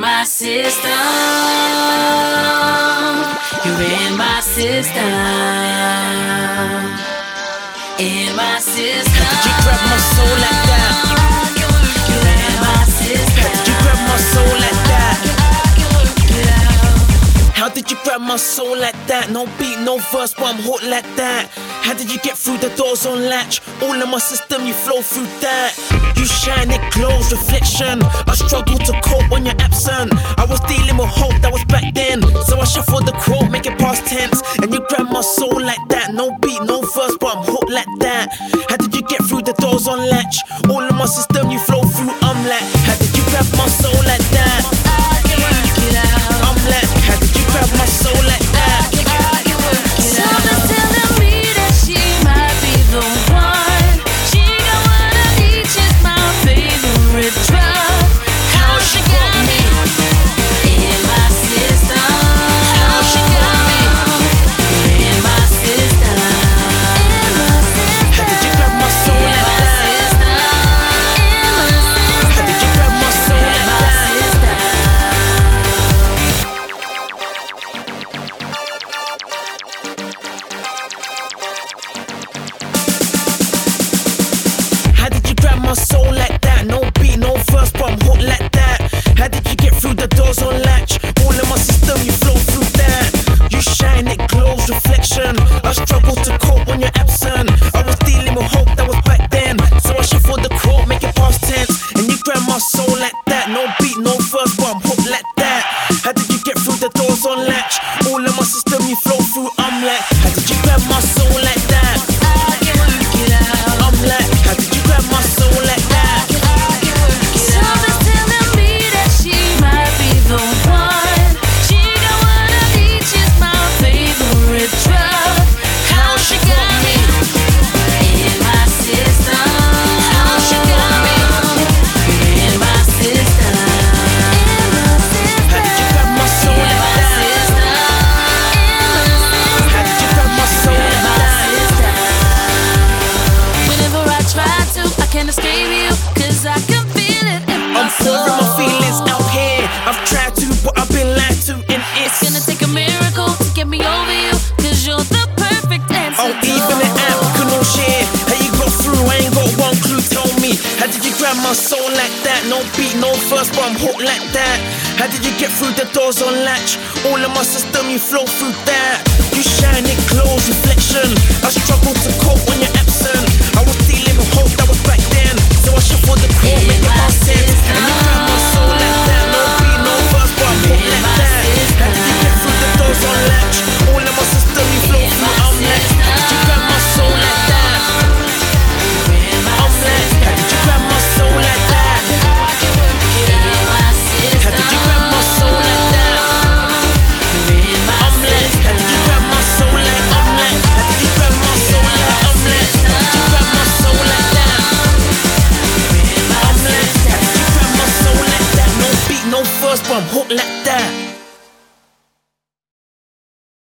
my system. You're in my system. In my system. How did you grab my soul like that? You're in my system. How did you grab my soul like that? How did you grab my soul like that? No beat, no verse, but I'm hooked like that. How did you get through the doors on latch? All in my system, you flow through that. You shine, it glows, reflection. I struggle to cope when you're absent. I was dealing with hope, that was back then. So I shuffle the quote, make it past tense. And you grab my soul like that. No beat, no verse, but I'm hooked like that. How did you get through the doors on latch? All in my system, you flow through, I'm like. How did you grab my soul like that? I'm like, how did you grab my soul like that? Something's telling me that she might be the one. She got what I need, she's my favorite drug. How she got me in my system. How she got me in my system. How did you grab my soul like that? How did you grab my soul like that? How did you grab my soul like that? No beat, no verse, but I'm hooked like that. How did you get through the doors on latch? All in my system, you flow through that. You shine, it glows, reflection. I struggle to cope when you're absent. I was dealing with hope, that was back then. So I shuffle the quote, make it past tense. And you grab my soul like that. No beat, no verse, but I'm hooked like that. How did you get through the doors on latch? All in my system, you flow through, I'm like. How did you grab my soul like that? I'm like, how did you grab my soul like that? Something's telling me that she might be the one. She got what I need, she's my favorite drug. How she got me in my system. How she got me in my system. How did you grab my soul like that? How did you grab my soul like that? Whenever I try to, I can't escape you, 'cause I can feel it in my I'm soul. pouring my feelings out here. I've tried to, but I've been lied to, and It's gonna take a miracle to get me over you, 'cause you're the perfect answer. oh, even the app can all share. How you got through? I ain't got one clue. Tell me, how did you grab my soul like that? No beat, no verse, but I'm hooked like that. How did you get through the doors on latch? All in my system, you flow through that. You shine, it glows, reflection. I struggle to cope when you're absent. I was dealing with hope, that was back then. So I shuffle the quote, make it past tense. And you grab my